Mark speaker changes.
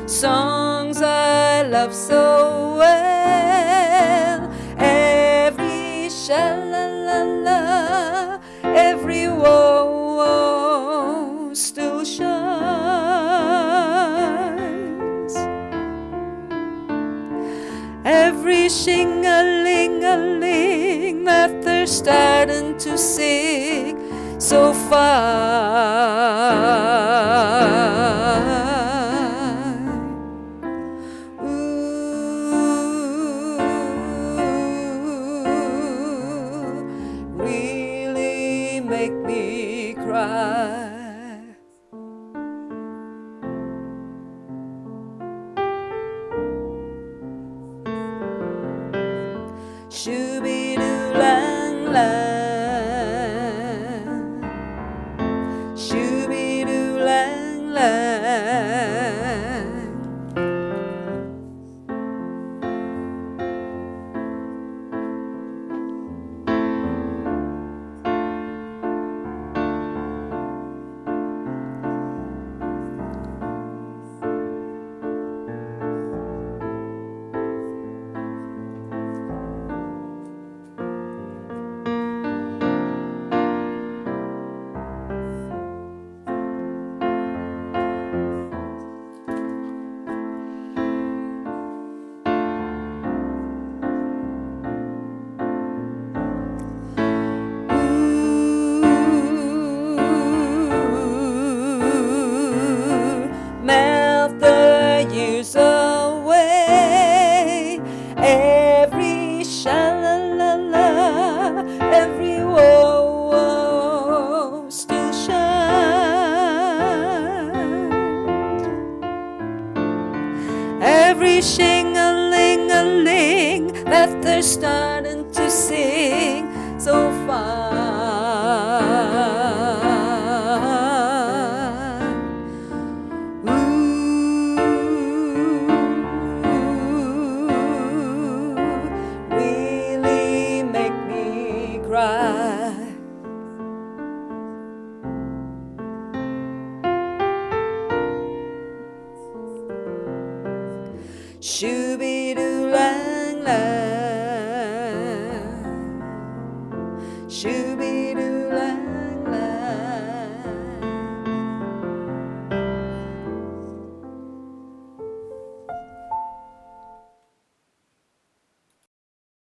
Speaker 1: songs I love so well. Every sha-la-la-la, every woe still shines. Every shing-a-ling-a-ling that they're starting to sing so fine. Ooh, really make me cry. Shoo-be-doo-lang-lang, shoo-be-doo-lang-lang. Melt the years away. Every sha-la-la-la, every woe still shines. Every shing-a-ling-a-ling that they're starting to sing so fine. Really make me cry. Shoo-be-doo.